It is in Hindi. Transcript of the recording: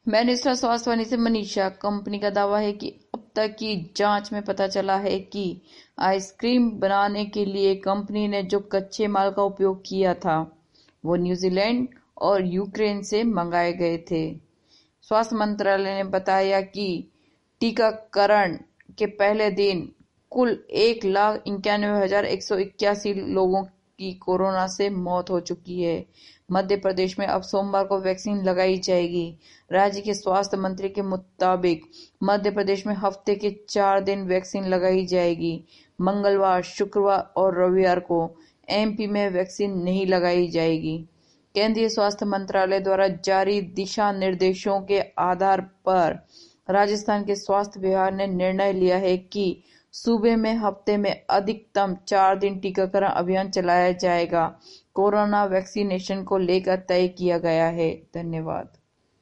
मिनिस्टर स्वास्थ्य वाणी से मनीषा। कंपनी का दावा है कि अब तक की जांच में पता चला है कि आइसक्रीम बनाने के लिए कंपनी ने जो कच्चे माल का उपयोग किया था वो न्यूजीलैंड और यूक्रेन से मंगाए गए थे। स्वास्थ्य मंत्रालय ने बताया कि टीकाकरण के पहले दिन कुल 1,91,181 लोगों की कोरोना से मौत हो चुकी है। मध्य प्रदेश में अब सोमवार को वैक्सीन लगाई जाएगी। राज्य के स्वास्थ्य मंत्री के मुताबिक मध्य प्रदेश में हफ्ते के 4 दिन वैक्सीन लगाई जाएगी। मंगलवार, शुक्रवार और रविवार को एमपी में वैक्सीन नहीं लगाई जाएगी। केंद्रीय स्वास्थ्य मंत्रालय द्वारा जारी दिशा निर्देशों के आधार पर राजस्थान के स्वास्थ्य विभाग ने निर्णय लिया है कि सूबे में हफ्ते में अधिकतम 4 दिन टीकाकरण अभियान चलाया जाएगा। कोरोना वैक्सीनेशन को लेकर तय किया गया है। धन्यवाद।